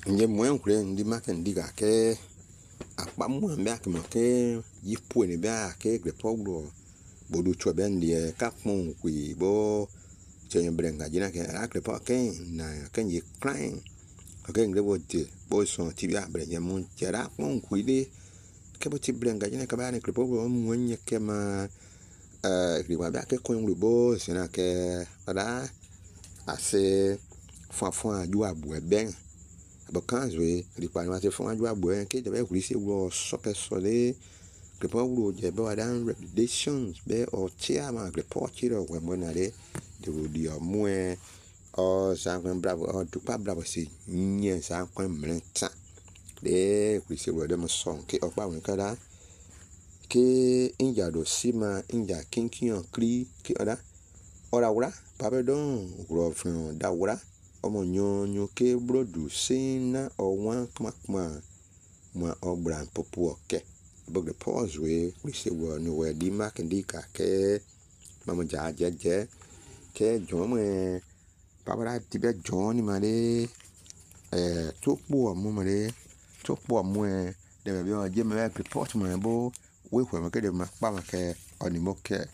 nje mwen kure ndi maken diga ke akpa mwen mbea ke ke yipu ne bea ke grepo gro bodu chwa ben die kapmon kwi bo chen brenga jina ke akrepo ke na ke yi crying ke ngrebo de bo so tibia brenga mun chera mon kwi de ke bo tibrenga jina ka ba ne grepo gro mwen ke ma riwa bea ke kon bo sina ke ada ase fafan ju abu ben abakanzwe ripa na te fon ju abu en ke de be kuri se wo so pe so le grepo gro je be wadan reputations be o chairman grepo chiro we monare de wodia mwe o sankwen bravo o tupa bravo si nye sankwen mrenta de kuri se wo de mo son ke opa wen kada ke inja do sima inja kinkion kri ke ora ora pabe don gro fun da ora omo nyonyo ke brodu sina o wan kma ma obran popo ke bugre pause we se wo no we di mark ndika ke mama jaje ke jomo babara tibe joni mare topo mo mare topo mo de be o je me report mo bo we ko me ke de ma pa ma ke oni mo ke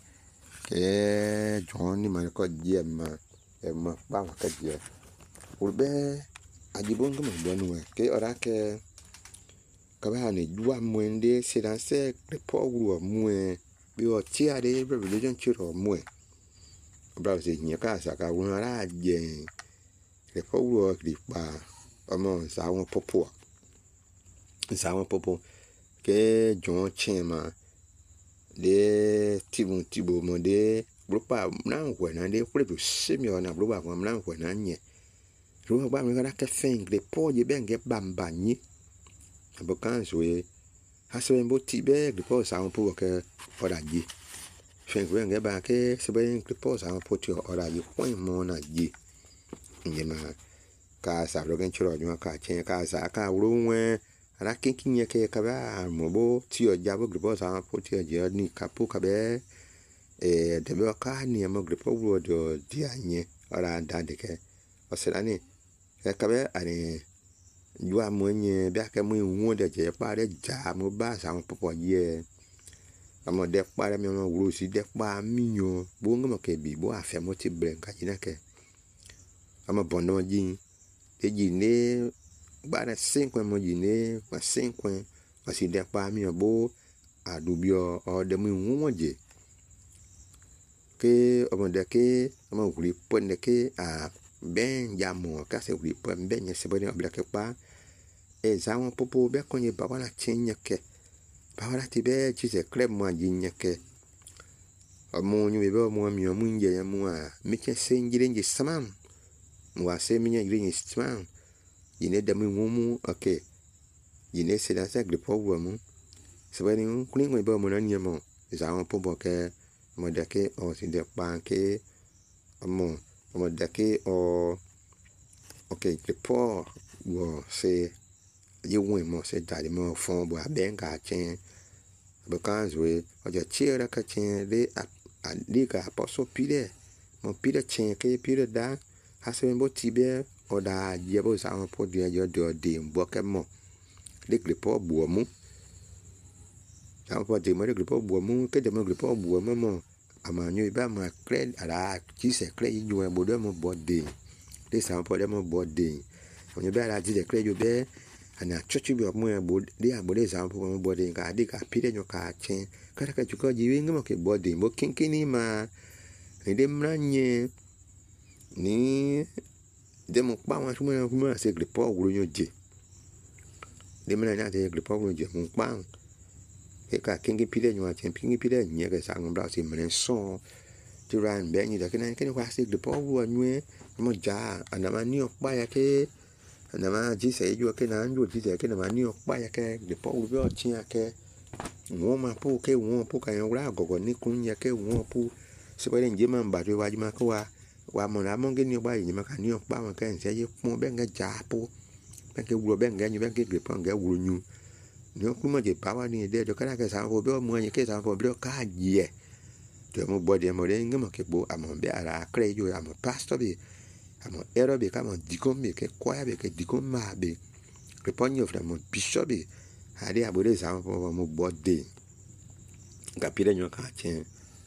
joni mare ko je ma ma pa ma ke je urbe adibongo mo bonu ke ora ke kabane dua mwende sedanse report mwe bi o tiare religion chiro mwe browse nyaka saka wonara je report ripa omo sa won popo ke jon chema de tibo mo de grupa na nkwe na de prebu semio na grupa kwa na nkwe na nye ro ba mi ga ka feng report je benge bambanyi abokanzwe hasen bo tibe report sa won po ke ora ji feng we nge ba ke sebe report sa won po ti ora ji point mo na ji nyema ka sa ro gen chiro nwa ka chen ka sa ka wuro nwe ara kinkinye ke ka ba mo bo ti o ja bo report sa won po ti o je ni ka po ka be de be ka ni mo report wo do di anye ora da de ke o se ani ka be ani jua mwenye bia ke mwe wonde je pare ja mo ba sa won popo ye amo de pare mi mo wuro si de pa minyo bo ngamo ke bi bo afa mo ti brenga jina ke amo bono jin e jine ba na 5 mo jine pa 5 pa si de pa mi bo adubio o de mwe wonje ke amo de ke amo wuri pon de ke a ben jamo ka se wuri pon ben ye se bo ne obla ke pa zawon popo be konye baba na chinya ke baba ti be chi se kleb mo jinya ke amu nyu be mo mi o munje ya mo a mi che senjire nje samam mo a se mi nya nje samam yine da mi mu okay yine se da sa gre powo mu se ba ni kuni ngo be mo na nya mo zawon popo ke mo da ke o si de pa ke amu mo da ke o okay gre po wo se you win mo se dali mo fon bo abenga chen bakanzwe o ja chira ka chen de adika poso pide mo pide chen ke pide da hasen bo tibe o da je bo sa mo po de jo de mbo ke mo de gripo bo mu sa po de mo de gripo bo mu ke de mo gripo bo mo amanyo iba ma cred ala chi se cred ju e bo de mo bo de sa po de mo bo de o ni ba la ji de cred ju be ana chochi bi mo bo de abode za mo bo de ga de ka pide nyo ka chen kara ka chuko ji ngamo ke bo de mo kinkini ma de mranye ni de mo pa wa sumo mo se gripo wuro nyo je de mranya de gripo wuro je mo pa e ka kingi pide nyo chen kingi pide nye ke sa ngom se mren so ti ran be ni da ke wa se gripo wuro nyo mo ja ana ma ni o pa ya ke na ma ji se ju ke na nju ji se ke na ma ni o pa ya ke de po u bi chin ya ke won ma po ke won po ka yan ra gogo ni kun ya ke won po se ba nje ma ba wa ji ma ko wa mo na mo nge ni o ba yi ma ka ni o pa mo ke nse ye pon be nga ja po be ke wuro be nga nyu be ke gbe po nga wuro nyu ni o ku mo je pa wa ni de jo ka ke sa fo be mo yin ke sa fo be ka je to mo bo de mo de ngemo ke bo amo be ara kre jo amo pastor be amo ero be kama dikom be ke kwaya be ke dikom ma be agriponyo fra mo bishobi ade abode za mo bode kapire nyo ka chen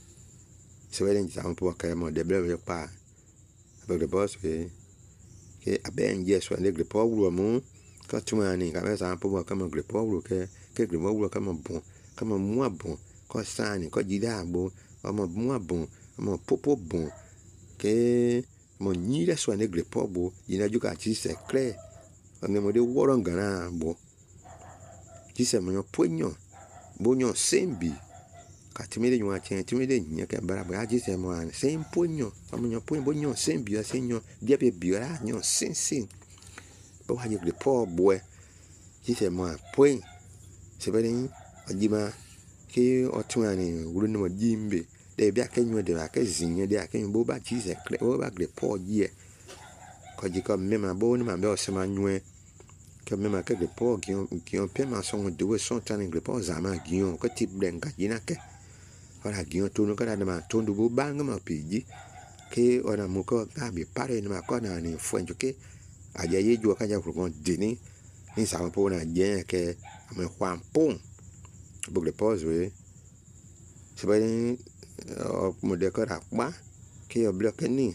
se wele za mo ka mo de ble pa abode boss we ke aben yeso ne gripo wuro mo ka tuma ni ka be za po ka mo gripo wuro ke gripo wuro ka mo bon ka mo mu abon ko sani ko jida agbo mo mu abon mo popo bon ke mo nyira so ne gripo bo ina juga chi se clear on mo de woro ngana bo chi se mo ponyo bo nyo sembi ka timide nyo achen timide nya ke bara ba chi se mo an sem ponyo mo nyo ponyo bo nyo sembi a senyo dia be biora nyo sin bo ha gripo bo chi se mo pon se beni ajima ke otuani wuru no jimbe de bia kenyo de ba ke zinye de akenyo bo ba chi se clear bo ba gripo ye ko ji ko mema bo ni ma be o se ma nwe que même que le port qui ont paiement sont de sont en gripo zama gion ko tip den ka jina ke ora gion to no kada ma to ndu bang ma piji ke ora mu ko ka bi pare ni ma ko na ni fuenjo ke aja ye jo ka ja ko dini ni sa po na je ke me juan pon bo le pose we se ba ni mo de ko ra pa ke o block ni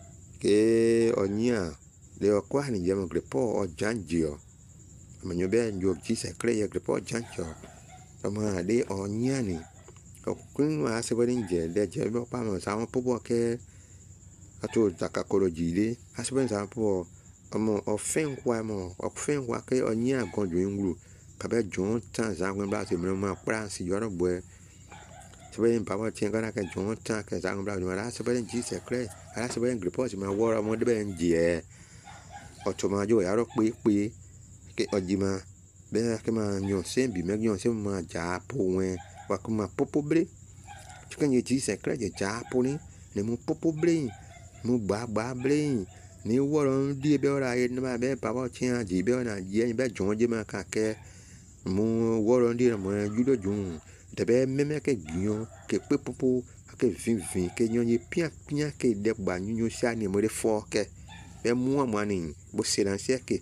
ke onya le o kwa ni je mo gripo o janjio manyo be njo chi se clear ye gripo jancho ama de onyani ko kun wa se bodin je de je bo pa mo sa mo popo ke ato takakoro jide asben sa po omo ofen kwa mo ofen kwa ke onya gonjo nguru ka be jon tan za ngwen ba se mo ma pra si yoro boy se bodin pa mo chen kana ke jon tan ke za ngwen ba no ra se bodin chi se clear ara se bodin gripo si ma woro mo de be nje otoma jo ya ro pe ke ojima be ke ma nyo sembi me nyo sem ma ja po wen wa ku ma popo bre chukan ye ji se kra je ja po ni ne mu popo bre mu gba bre ni woro di be ora ye ma be pa bo chin ji be na je be jon je ma ka ke mu woro di mo judo jun de be meme ke gion ke pe popo ke vin ke nyo ye pia ke de gba nyu sha ni mo de fo ke be mu amani bo silencer ke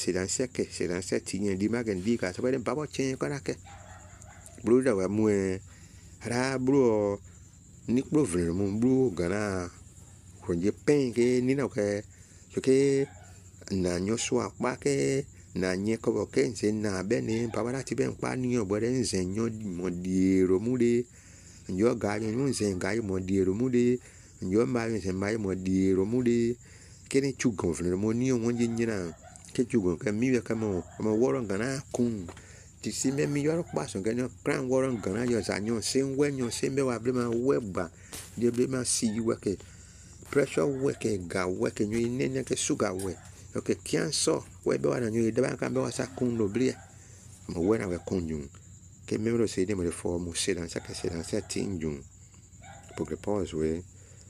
c'est tigne di magen di ka so ben babo chen ko na ke bru da wa mu ra bru ni bru vre mu bru gana ko je pen ke ni na ke so ke na nyo so pa ke na nye ko bo ke se na be ni baba la ti ben pa ni o bo de nze nyo mo di ro mu de nyo ga ni nze ga mo di ro mu de nyo ma nze ma mo di ro mu de ke ni chu gon vre mo ni o mo je nyina ke jugo ke mi ya kamo woro ngana kun ti si me mi yoro paso ke no kran woro ngana yo za nyo sen we nyo sen be wa ble ma weba de ble ma si we ke pressure we ke ga we ke nyo ne ke sugar we ke kian so we be wa na nyo de ba kan be wa sa kun no ble mo we na we kun jun ke me ro se de mo de fo mo se dan sa ke se dan sa tin jun pour que pause we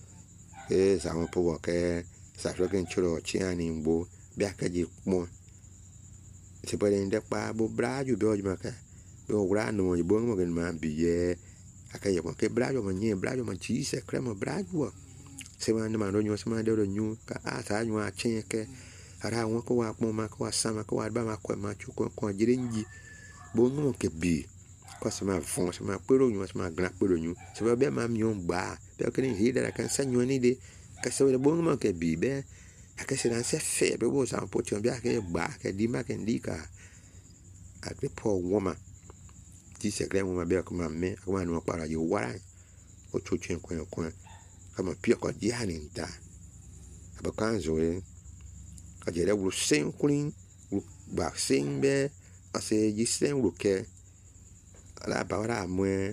e za mo po ke sa ro ke nchuro chi ani mbo bia ka ji mo se pode inde pa bo brajo be ojma ka be ora no mo bo mo gen ma biye aka ye mo ke brajo mo nye brajo mo chi se kremo brajo se ma ma ro nyo se ma de ro nyu ka a sa nyu a chen ke ara won ko wa mo ma ko wa sama ko wa ba ma ko ma chu ko jire nji bo mo ke bi ko se ma fon se ma pero nyu se ma gra pero nyu se be ma mi on ba be ke ni hida kan sa nyu ni de ka se bo mo ke bi be ake se dan se fe be bo sa po tion bia ke ba ke di ma ke ndi ka akre po woma ti se gre mo ma be ko ma me ko ma no para yo wara o chu chen ko kama pia ko di hanin da aba kan zo e ka je le wu sen kulin wu ba sen be ase ji sen wu ke ala ba wara amwe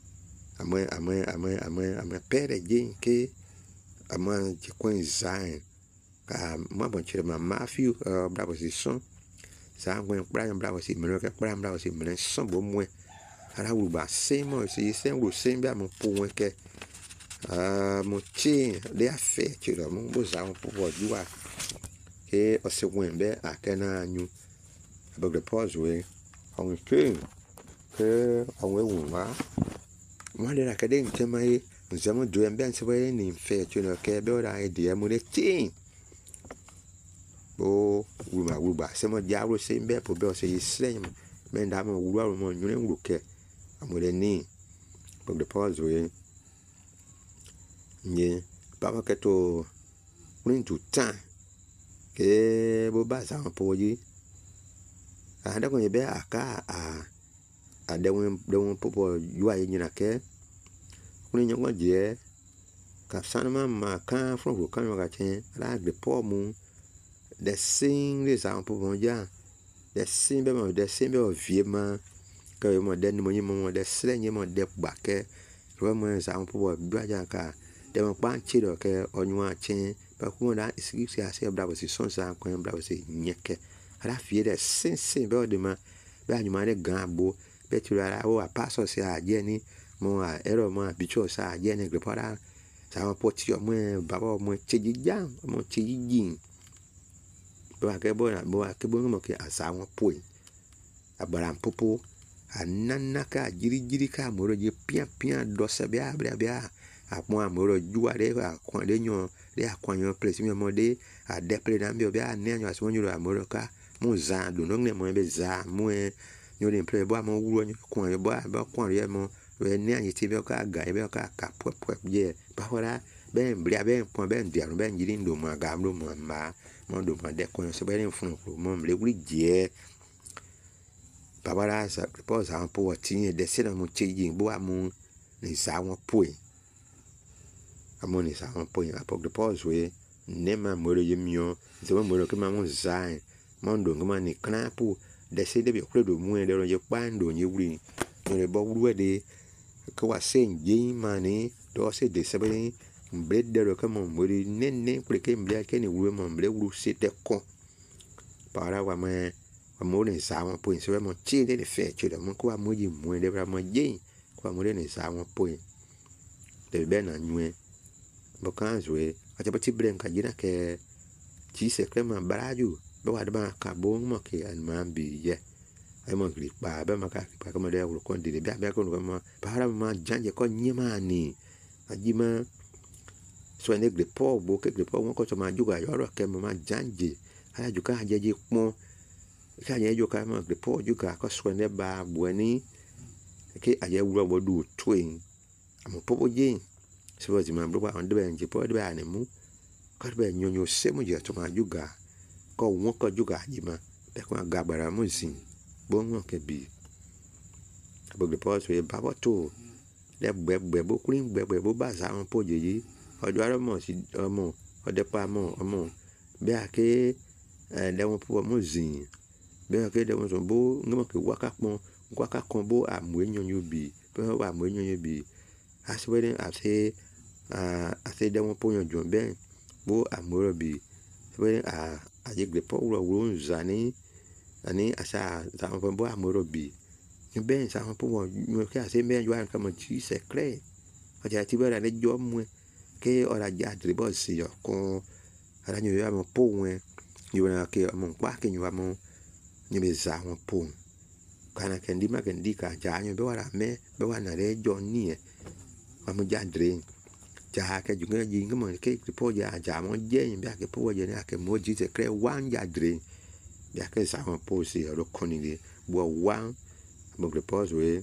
pere je ke amwe ji ko zain ka ma bon chere ma Matthew bravo si son sa ngwen bravo si meno ke bravo si meno son bo mwe ara wu ba se mo si se wu se bia mo po wen ke mo chi de afe chiro mo bo za mo po jua ke o se wen be akena nyu abog de pause we on ke on we wu ma mo de la ka de ntema e nzamo do en ben se we ni fe chiro ke be ora e de mo de ti bo wuma wuba sema jawro se mbe po be se yislen men da mo wura mo nyune wuke amore ni po de pause we nye baba keto unin tout temps ke bo ba sa po yi ada ko be aka a de won popo yua yi na ke unin nyo je ka sanama ma kan from ko kan ga chen la de po mu de sing les sa popo ja de sing be vie ma que mo de mo yi mo de slenye mo de ba ke ro mo sa popo dua ja ka de mo pa chi do ke onwa chen pa ku na isi ase bravo si son sa ko bravo si nyeke ala fie de sin be de ma be anyuma de gambo be ti ara o apaso se aje ni mo a ero mo bicho sa aje ni grepara sa mo poti o mo baba mo cheji jan mo cheji jin ba ke bo mo ke asa won poi abaram popo anana ka jiri ka moro je pia do se bia apon amoro juwa de akon de nyon de akon yon place mi mo de a de ple na bi bia ne anyo aso nyuro amoro ka mo za do no ne mo be za mo nyo de ple bo mo wuro nyo kon ye bo kon ye mo we ne anyi ti be ka ga be ka pop je ba hora be mbria be pon be ndia no be njiri ndo mo ga mo ma mo do mo de kon se be fun mo mle wuri je babara sa pose un po tin de se na mo cheji bo amu ni sa won poi amoni sa won poi apok de pose we ne ma mo re yemio se mo ke ma mo zai mo ndo ngama ni knapu de se de bi kure do mu de ro je pando ni wuri ni re bo wuri de ko wa sen je ma ni do se de se be mbre de ro ke mo ri ne kure ke mbia ke ni wuri mo mbre wuri se te kon para wa me mo ne sa won poi se mo chi de fe chi de mo ko mo ji mu de bra mo je ko mo ne sa won poi de be na nwe bo kan zwe ati ba ti bren ka jina ke chi se krema baraju be wa de ba ka bo mo ke an ma bi ye ai mo gri ba be ma ka ko mo de ko ndi de be ko mo para ma janje ko nyima ni ajima so ne gri po bo ke gri po mo ko to ma juga yo ro ke mo ma janje ala juga jeje pon ka ye jo ka ma gri po juga ko so ne ba bueni ke aye wuro bo du twin am popo je so ti ma bro on de ben je po de ba ne mu ka be nyonyo se mo je to ma juga ko won ko juga ji ma be ko ga bara mo sin bo won ke bi abo gri po so e ba bo to le gbe bo kurin gbe bo ba sa on po je yi ojo ara mo si omo ode pa mo omo be ake de won po mo zin be ake de won so bo ngmo ke waka kon bo amu enyonyo bi be wa amu enyonyo bi aswere ase de won po yon jon ben bo amu ro bi we aje gbe po wo nzani ani asa za won bo amu ro bi ni ben sa won po wo nyo ke ase ben jo an ka mo ti secret aja ti bera ne jo mu ke ora ja dribo si yo kon ara nyo ya mo po wen yo na ke mo pa ke nyo mo ni be za won po kana ke ndi ma ke ndi ka ja nyo be wara me be wa na re jo ni e mo ja dre ja ke ju nge ji ngmo ke po ja mo je yin be ke po je ne ke mo ji se kre wan ja dre ya ke sa won po si ro koni ni bo wan mo gre po we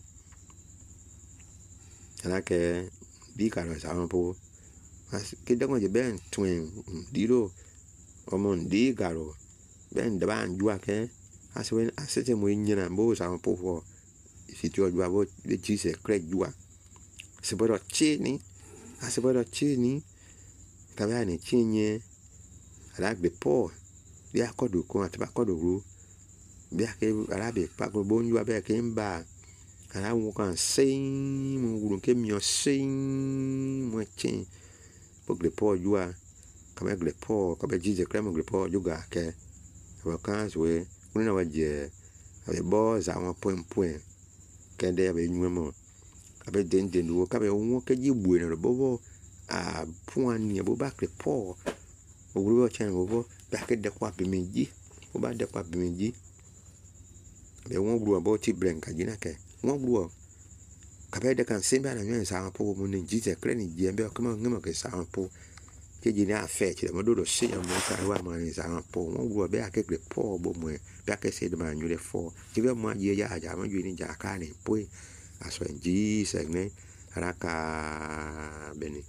ala ke bi ka ro sa won po ke de ko je ben twin diro omo ndi garo ben da ban ju ake aswen asete mo nyina bo sa won po fo si ti o ju abo de ji se kre ju a se bo chini asebo chini kabe ni chinye ala gbe po bi akodo ko ati akodo ru bi ake ala be pa ko bo nju abe ke mba ala wo kan sein mo wuru ke mi o sein mo chin po gbe po ju a kabe gbe po kabe ji se kre mo gbe po ju ga ke wa kan we kuni na wa je abe bo za won poen ke de abe nyu mo abe den wo kabe won ke ji bu ne bo a puani bo ba kre po owuro chen bo ba ke de kwa bi meji bo ba de kwa bi meji be won gru bo ti bren ka jina ke won gru kabe de kan semba na nyen sa po mo ne ji se kre ni je be ko mo ngemo ke sa po che ji ne afe che mo do se mo sa wa mo ni sa po mo wo be akekre po bo mo be akese de ma nyu le fo che be mo ye ya ja mo ju ni ja ka ni po aso en Jesus ne raka beni